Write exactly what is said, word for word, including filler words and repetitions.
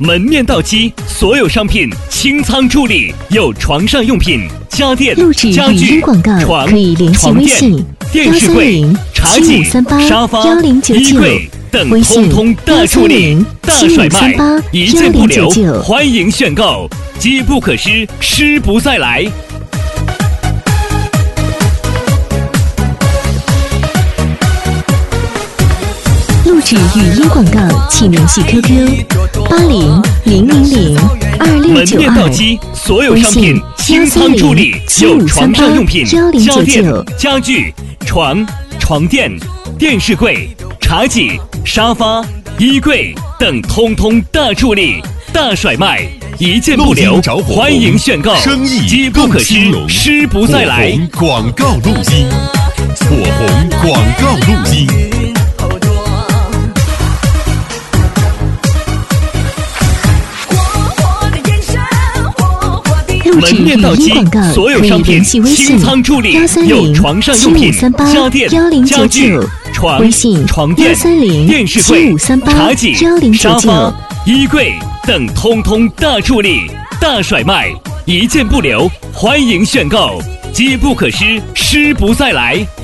门面到期，所有商品清仓助力，有床上用品、家电、 录制语家具、 音广告床、 可以联系床垫、 微信电视柜、茶几、沙发、衣柜等，通通大助力、大甩卖，一件不留，欢迎选购，机不可失，失不再来。 录制语音广告，请联系 Q Q 八零零零零二六九二， 门面到期，所有商品清仓助力，有床上用品、家电、家具、床、床垫、电视柜、茶几、沙发、衣柜等，通通大助力、大甩卖，一件不留，欢迎选购，机不可失，失不再来。 广告录音，火红广告录音。 门面到期，所有商品清仓助力，有床上用品、家电、家具、床、床垫、电视柜、茶几、沙发、衣柜等，通通大助力、大甩卖，一件不留，欢迎选购，机不可失，失不再来。